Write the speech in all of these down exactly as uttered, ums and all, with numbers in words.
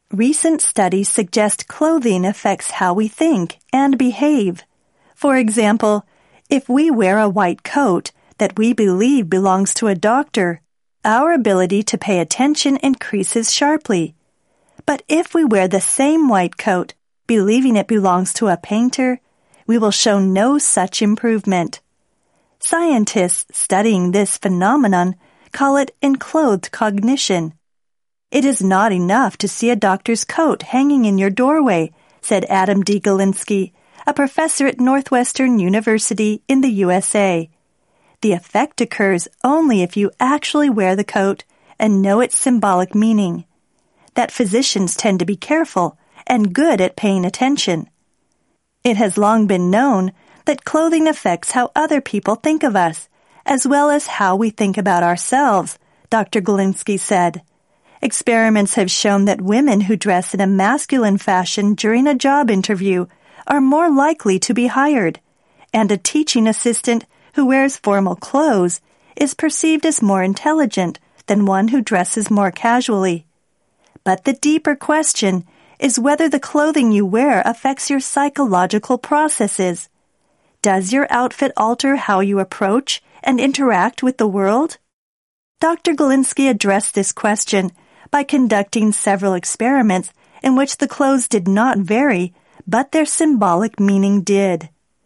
Recent studies suggest clothing affects how we think and behave. For example, if we wear a white coat that we believe belongs to a doctor, our ability to pay attention increases sharply. But if we wear the same white coat, believing it belongs to a painter, we will show no such improvement. Scientists studying this phenomenon call it enclothed cognition. It is not enough to see a doctor's coat hanging in your doorway, said Adam D. Galinsky, a professor at Northwestern University in the U S A. The effect occurs only if you actually wear the coat and know its symbolic meaning. That physicians tend to be careful and good at paying attention. It has long been known that clothing affects how other people think of us, as well as how we think about ourselves, Doctor Galinsky said. Experiments have shown that women who dress in a masculine fashion during a job interview are more likely to be hired, and a teaching assistant who wears formal clothes is perceived as more intelligent than one who dresses more casually. But the deeper question is whether the clothing you wear affects your psychological processes. Does your outfit alter how you approach and interact with the world? Doctor Galinsky addressed this question by conducting several experiments in which the clothes did not vary, but their symbolic meaning did.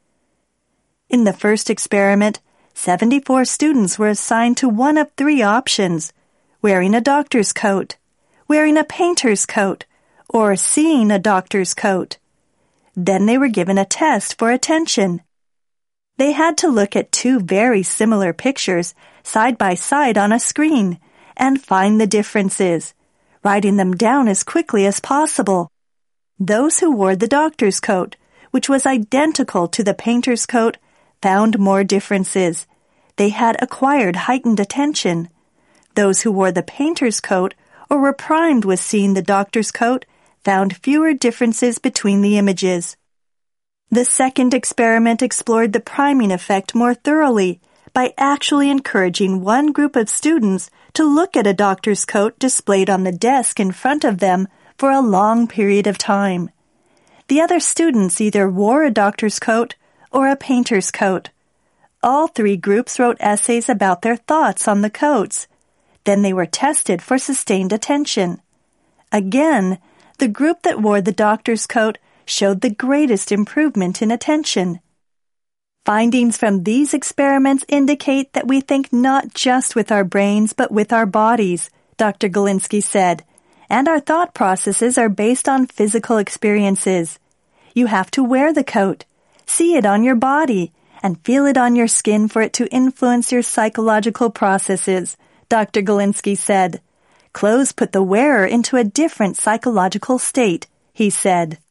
In the first experiment, seventy-four students were assigned to one of three options: wearing a doctor's coat, wearing a painter's coat, or seeing a doctor's coat. Then they were given a test for attention. They had to look at two very similar pictures side by side on a screen and find the differences, writing them down as quickly as possible. Those who wore the doctor's coat, which was identical to the painter's coat, found more differences. They had acquired heightened attention. Those who wore the painter's coat or were primed with seeing the doctor's coat found fewer differences between the images. The second experiment explored the priming effect more thoroughly by actually encouraging one group of students to look at a doctor's coat displayed on the desk in front of them for a long period of time. The other students either wore a doctor's coat or a painter's coat. All three groups wrote essays about their thoughts on the coats. Then they were tested for sustained attention. Again, the group that wore the doctor's coat showed the greatest improvement in attention. Findings from these experiments indicate that we think not just with our brains but with our bodies, Doctor Galinsky said, and our thought processes are based on physical experiences. You have to wear the coat, see it on your body, and feel it on your skin for it to influence your psychological processes, Doctor Galinsky said. Clothes put the wearer into a different psychological state, he said.